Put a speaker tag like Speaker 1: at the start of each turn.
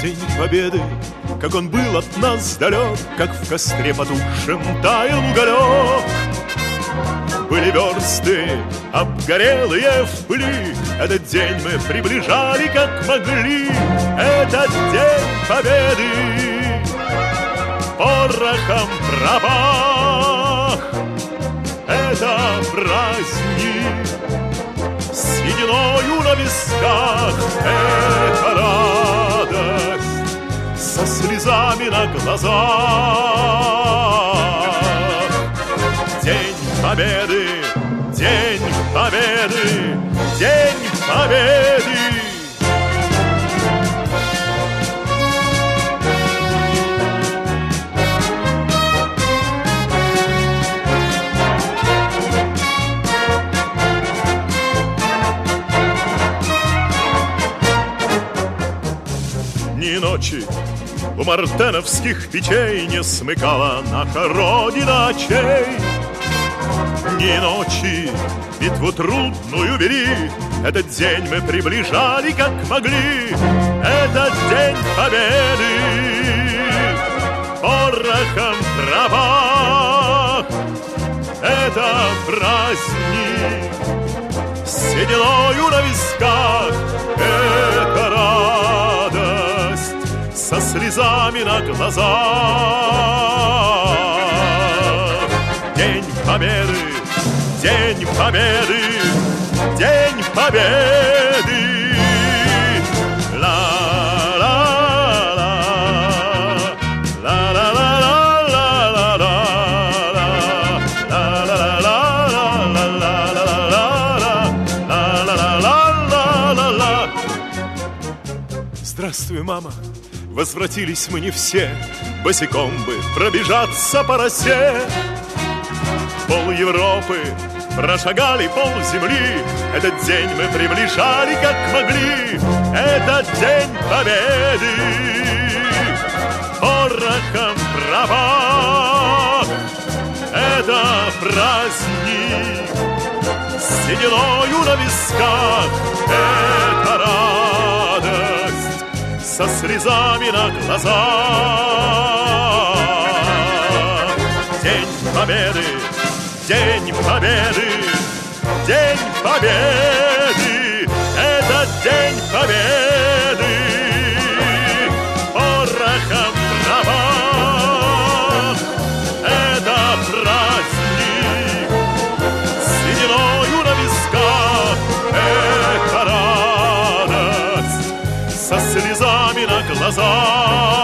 Speaker 1: День Победы, как он был от нас далек, как в костре потухшем таял уголек. Были версты обгорелые в пыли, этот день мы приближали как могли. Этот День Победы порохом пропах. Это праздник с сединою на висках. Это радость со слезами на глазах. День Победы, День Победы, День Победы. Ни ночи у мартеновских печей не смыкала наша Родина очей. Ни ночи битву трудную вели, этот день мы приближали как могли. Этот День Победы порохом пропах. Это праздник с сединою на висках. Это радость со слезами на глазах. День Победы, День Победы, День Победы. Здравствуй, мама, возвратились мы не все, босиком бы пробежаться по росе. Пол Европы прошагали, пол земли, этот день мы приближали как могли. Этот День Победы порохом пропах. Это праздник с сединою на висках. Это радость со слезами на глазах. День Победы, День Победы, День Победы. Это День Победы порохом пропах. Это праздник с сединою на висках. Это радость со слезами на глазах.